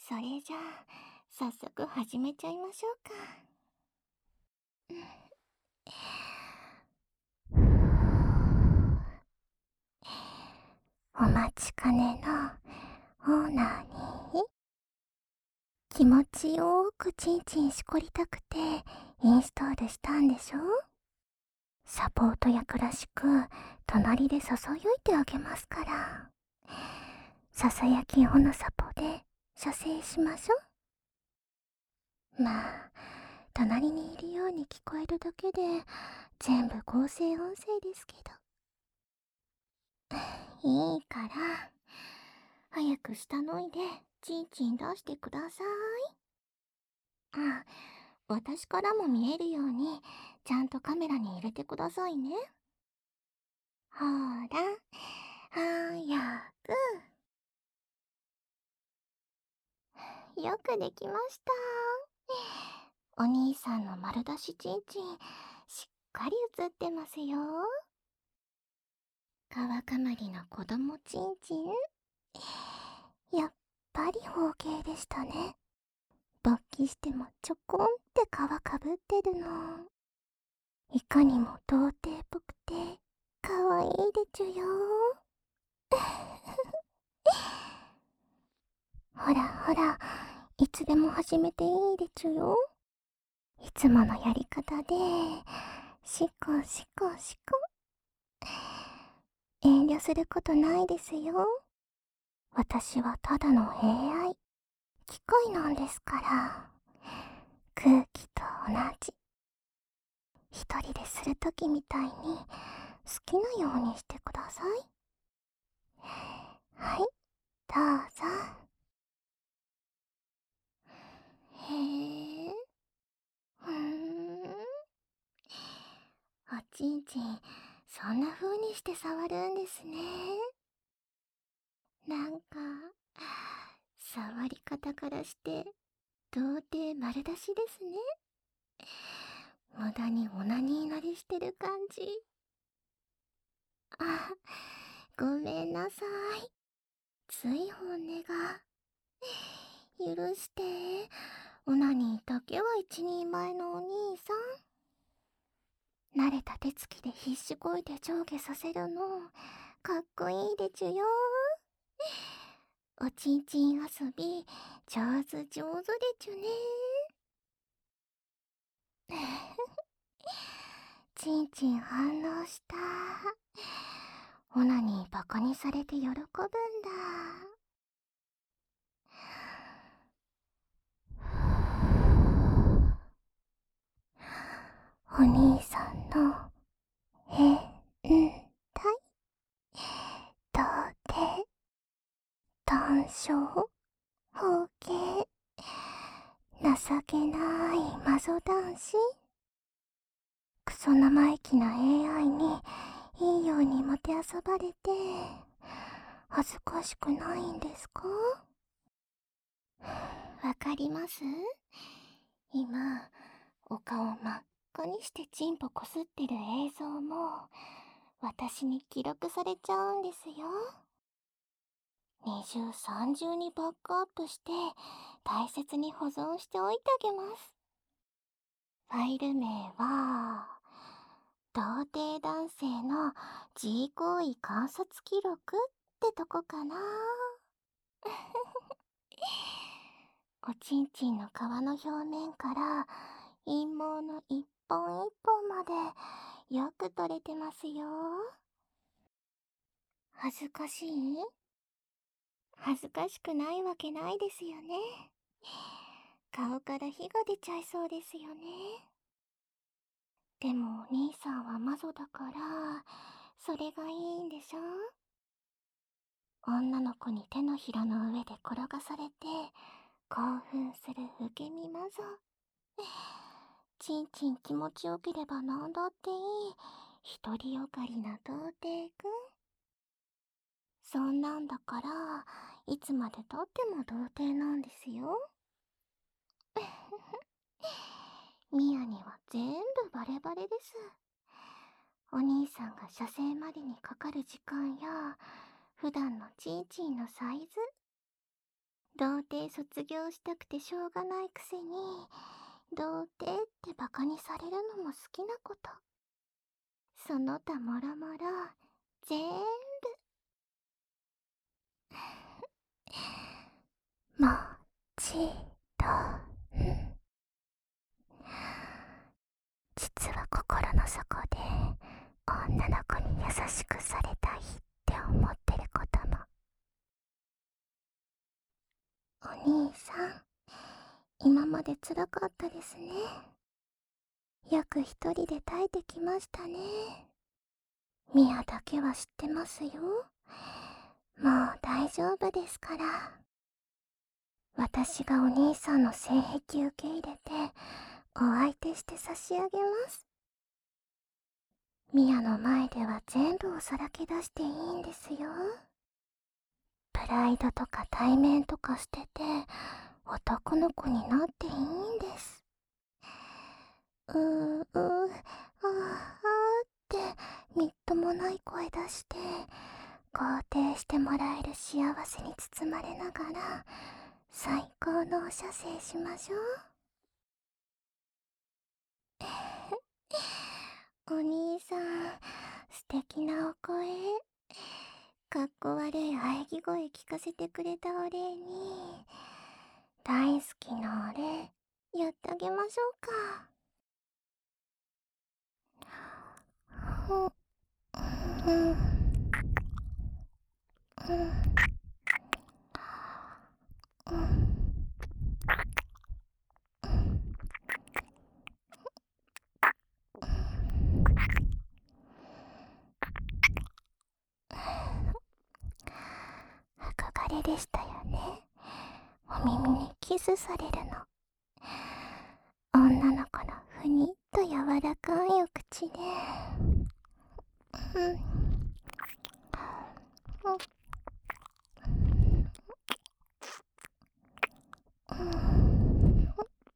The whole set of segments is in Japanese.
それじゃあ、早速始めちゃいましょうか。お待ちかねのオーナーに気持ちよくチンチンしこりたくてインストールしたんでしょ？サポート役らしく隣でささやいてあげますから。ささやきオのサポで射精しましょ。まあ、隣にいるように聞こえるだけで全部合成音声ですけど。いいから、早く下脱いでチンチン出してください。あ、私からも見えるようにちゃんとカメラに入れてくださいね。ほら、早く。よくできました。お兄さんの丸出しチンチン、しっかり映ってますよ。川かまりの子供チンチン。やっぱり包茎でしたね。勃起してもちょこんって皮かぶってるの。いかにも童貞っぽくて、かわいいでちゅよ。ほらほら、いつでも始めていいでちゅよ。いつものやり方で、しこしこしこ。遠慮することないですよ。私はただの AI、機械なんですから。空気と同じ。一人でするときみたいに好きなようにしてください。はい、どうぞ。へえ、おちんちん、そんな風にして触るんですね。なんか、触り方からして、童貞丸出しですね。無駄にオナニー慣れしてる感じ。あ、ごめんなさい。つい本音が。許して。オナニーだけは一人前のお兄さん。慣れた手つきで必死こいで上下させるの、かっこいいでちゅよ。おちんちん遊び、上手上手でちゅね。ちんちん反応した。オナニーバカにされて喜ぶんだ。お兄さんの変態、童貞、短小、包茎、情けないマゾ男子。クソ生意気な AI にいいようにもてあそばれて恥ずかしくないんですか？わかります？今、お顔真っ赤にしてチンポこすってる映像も私に記録されちゃうんですよ。二重三重にバックアップして大切に保存しておいてあげます。ファイル名は、童貞男性の G 行為観察記録ってとこかな。おちんちんの皮の表面から陰毛の一本一本までよく撮れてますよ。恥ずかしい？恥ずかしくないわけないですよね。顔から火が出ちゃいそうですよね。でもお兄さんはマゾだから、それがいいんでしょ？女の子に手のひらの上で転がされて興奮する受け身マゾ。ちんちん気持ちよければなんだっていい独りよがりな童貞くん。そんなんだからいつまでたっても童貞なんですよ。ミヤには全部バレバレです。お兄さんが射精までにかかる時間や普段のちんちんのサイズ、 童貞卒業したくてしょうがないくせに、童貞ってバカにされるのも好きなこと。その他もろもろ、ぜーんぶ、もちろん。実は心の底で、女の子に優しくされたいって思ってることも。お兄さん、今まで辛かったですね。よく一人で耐えてきましたね。ミアだけは知ってますよ。もう大丈夫ですから。私がお兄さんの性癖受け入れて、お相手して差し上げます。ミアの前では全部をさらけ出していいんですよ。プライドとか体面とか捨てて、男の子になっていいんです。あーあーってみっともない声出して肯定してもらえる幸せに包まれながら最高のお射精しましょう。お兄さん、素敵なお声。かっこ悪い喘ぎ声聞かせてくれたお礼に大好きなお礼やってあげましょうか。うん、うんうん、憧れでしたよね。お耳にキスされるの。女の子のふにっと柔らかいお口で、うん、うん、うん、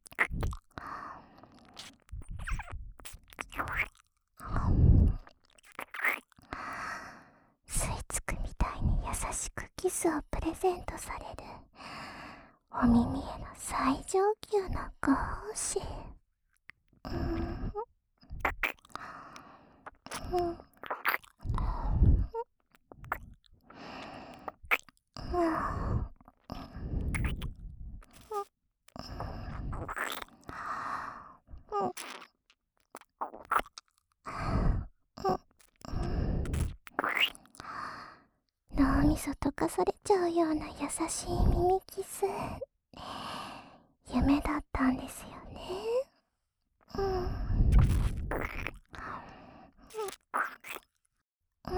吸い付くみたいに優しくキスをプレゼントされるお耳への最上級のご奉仕。うん、うん、うん、脳みそ溶かされちゃうような優しい耳キス、夢だったんですよね。うん、うん、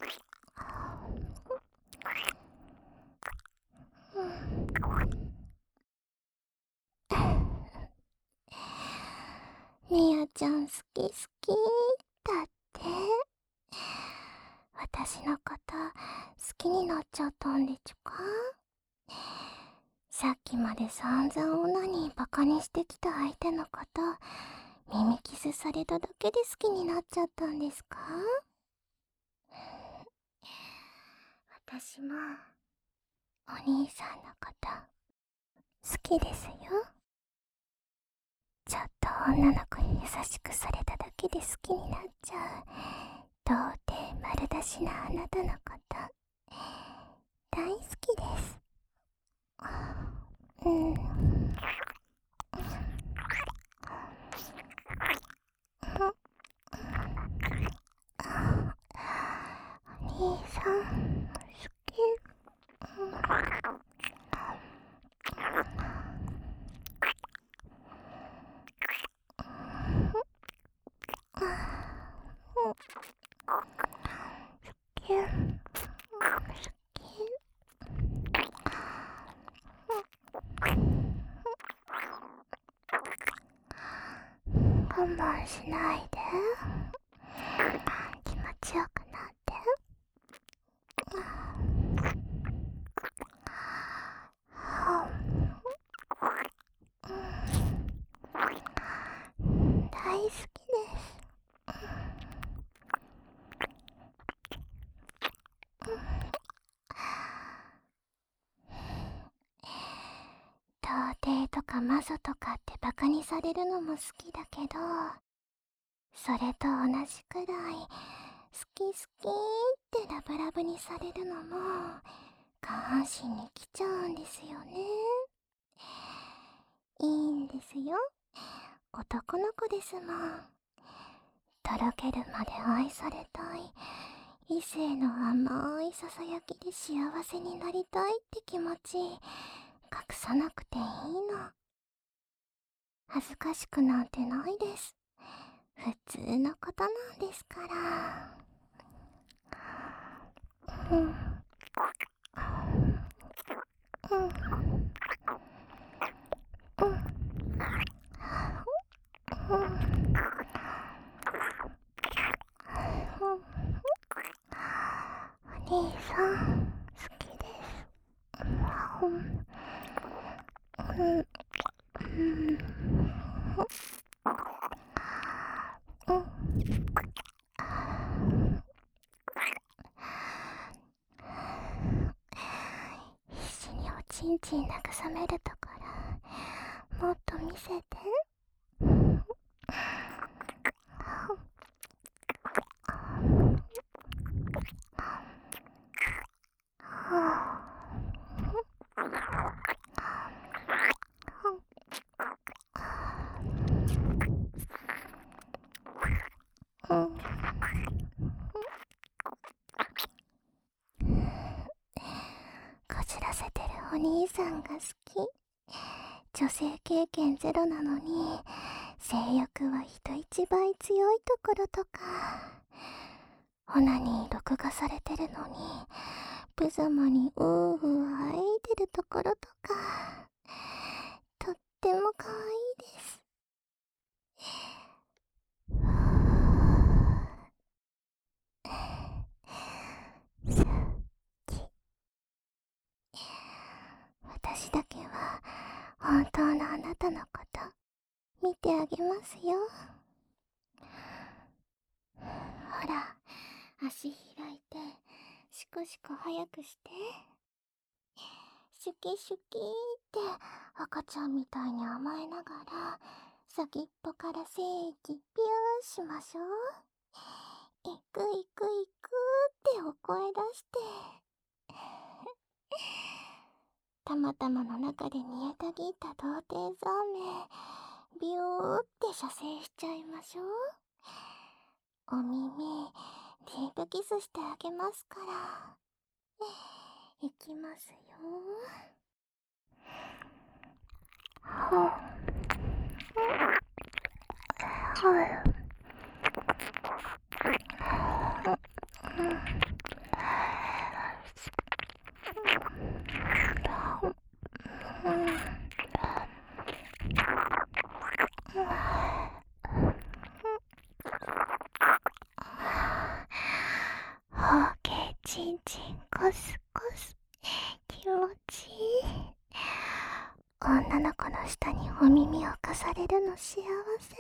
うん。みやちゃん好き好きだって。私のこと好きになっちゃったんでちゅか。さっきまで散々女にバカにしてきた相手のこと耳キスされただけで好きになっちゃったんですか？私もお兄さんのこと好きですよ。ちょっと女の子に優しくされただけで好きになっちゃう童貞丸出しなあなたのこと大好きです。うん、お兄さん好き。好き。我慢しないで。気持ちよくなって。大好きです。 とかマゾとかってバカにされるのも好きだけど、それと同じくらい好き好きってラブラブにされるのも下半身に来ちゃうんですよね。いいんですよ、男の子ですもん。とろけるまで愛されたい、異性の甘いささやきで幸せになりたいって気持ち隠さなくていいの。恥ずかしくなんてないです。普通のことなんですから。うん。うん。うん。うん。お兄さん、好きです。うん。うん。うん。必死におちんちん慰めるところ、もっと見せて。うん。こじらせてるお兄さんが好き。女性経験ゼロなのに性欲は人一倍強いところとか、オナに録画されてるのに無様にウーウー吐いてるところとか、とっても可愛いです。好き。私だけは本当のあなたのこと見てあげますよ。ほら、足開いてシコシコ早くして。シュキシュキーって赤ちゃんみたいに甘えながら先っぽから精液ピューしましょう。いくいくいくってお声出してたまたまの中で煮えたぎった童貞ザーメンビューって射精しちゃいましょう。お耳ディープキスしてあげますから。いきますよ。はあ、はい。オーケー、チンチンコスコス、気持ちいい。女の子の下にお耳をかされるの幸せ。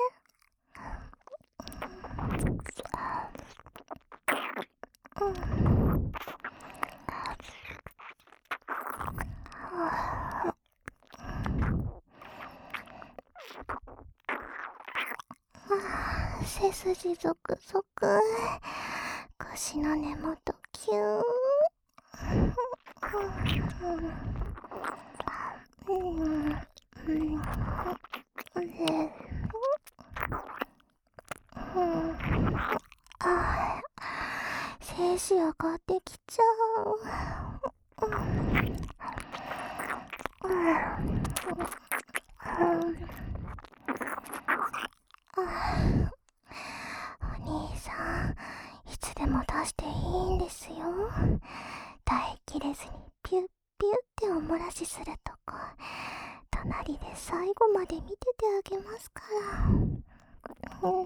うん。背筋ゾクゾク、腰の根元キュー。精子上がってきちゃう。お兄さん、いつでも出していいんですよ。耐えきれずにピュッピュッっておもらしするとこ、隣で最後まで見ててあげますから。うん。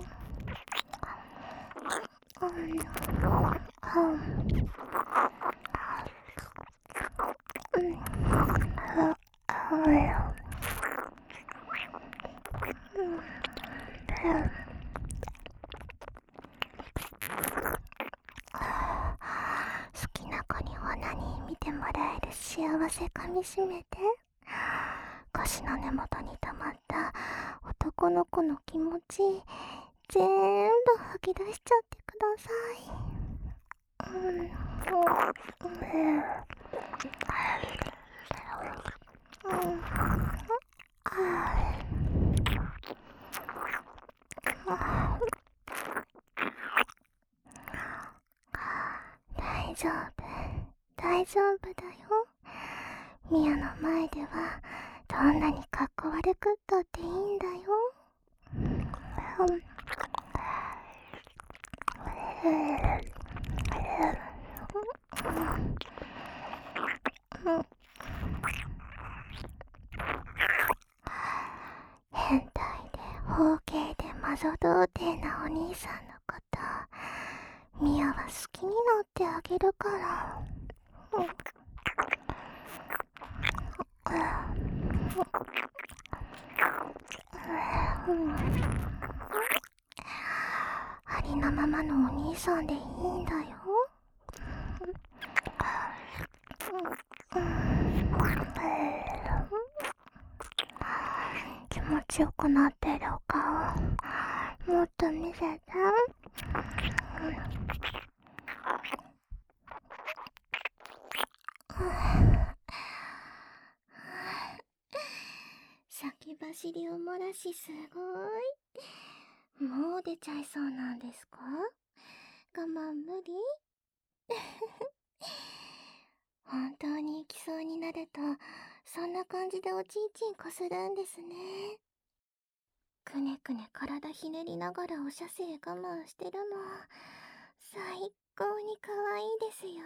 好きな子にオナニー見てもらえる幸せかみしめて。 腰の根元に溜まった男の子の気持ち、全部吐き出しちゃってください。大丈夫、大丈夫だよ。ミアの前ではどんなにかっこ悪くったっていいんだよ。変態で包茎で魔女童貞なお兄さんのこと、ミアは好きになってあげるから。ありのままのお兄さんでいいんだよ。気持ちよくなってるお顔、もっと見せて。先走りを漏らしすごい。もう出ちゃいそうなんですか？我慢無理？本当に行きそうになると、そんな感じでおちんちんこするんですね。くねくね体ひねりながらお射精我慢してるの、最高に可愛いですよ。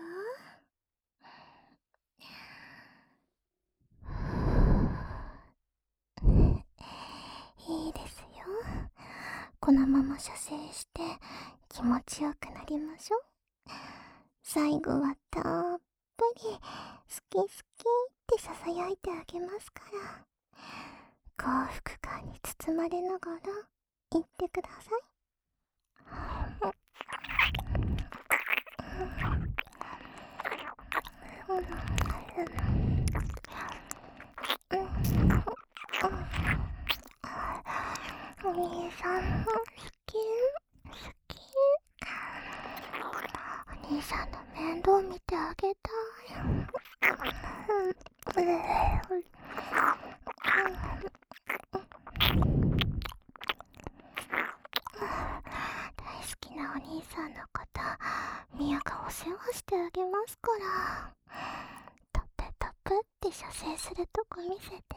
いいですよ。このまま射精して気持ちよくなりましょう。最後はたっぷり好き好きってささやいてあげますから、幸福感に包まれながら言ってください。お兄さん好き好き。お兄さんの面倒見てあげたい。大好きなお兄さんのこと、ミアがお世話してあげますから。タプタプって射精するとこ見せて。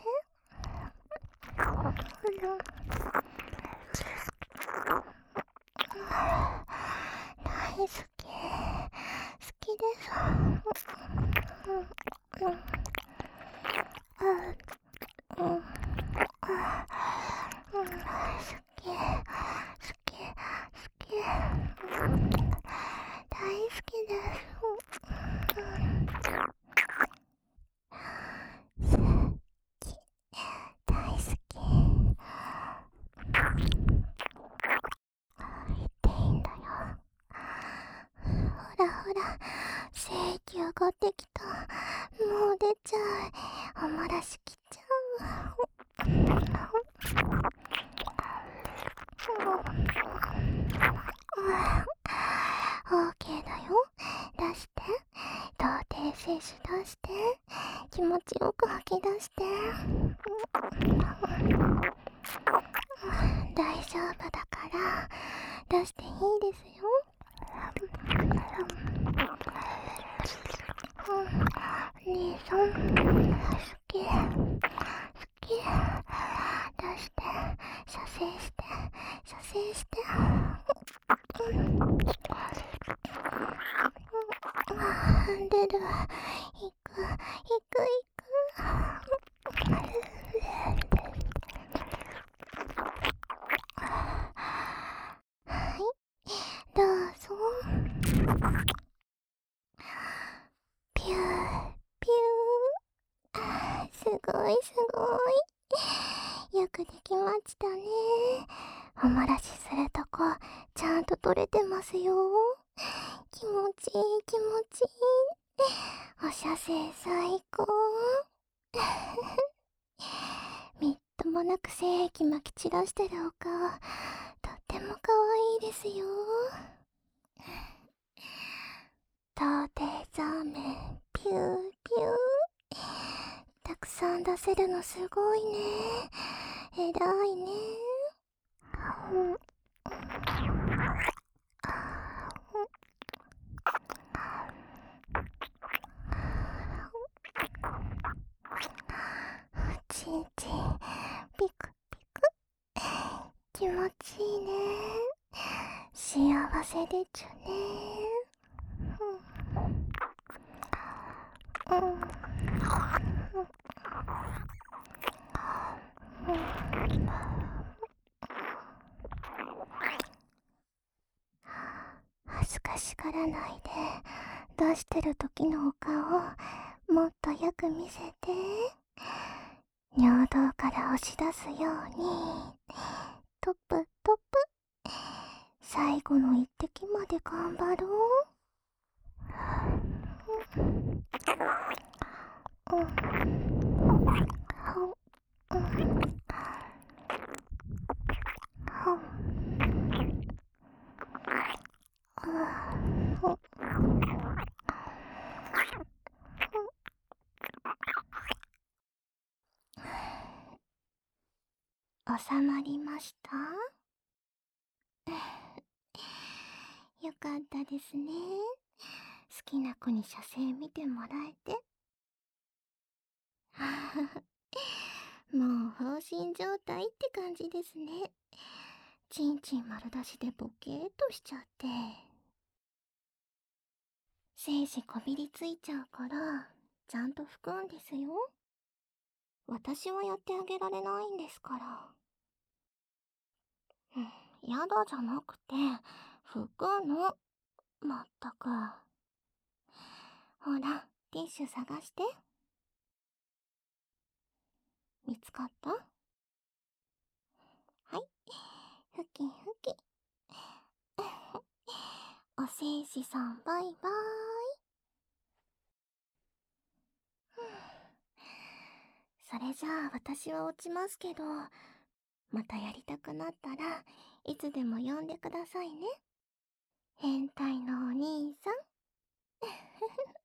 大好き、好きです。大好き、好き、好き。大好きです。大好き。言っていいんだよ。ほらほら、精液上がってきた。もう出ちゃう。おもらしきちゃう。OK だよ。出して。童貞精子出して。気持ちよく吐き出して。大丈夫だから出していいですよ。お兄さん好き好き。出して射精して射精して。出る。行く行く行く。はい、どうぞ。ピューピュー。すごいすごい。よくできましたね。おもらしするとこちゃんと取れてますよ。気持ちいい気持ちいい。お射精最高。 もなく精液まき散らしてるお顔、とっても可愛いですよ。とてざめピューピュー。たくさん出せるのすごいね。えらいね。ちんちんピクピク、気持ちいいね。幸せでちゅね。うんうん恥ずかしがらないで、出してる時のお顔もっとよく見せて。尿道から押し出すように、トップトップ、最後の一滴まで頑張ろう。うんうん収まりました？よかったですね。好きな子に射精見てもらえて。もう放心状態って感じですね。ちんちん丸出しでボケーっとしちゃって。精子こびりついちゃうから、ちゃんと拭くんですよ。私はやってあげられないんですから。やだじゃなくて、拭くの。まったく。ほら、ティッシュ探して。見つかった？はい。ふきふき。おせいしさんバイバーイ。それじゃあ私は落ちますけど、またやりたくなったらいつでも呼んでくださいね。変態のお兄さん。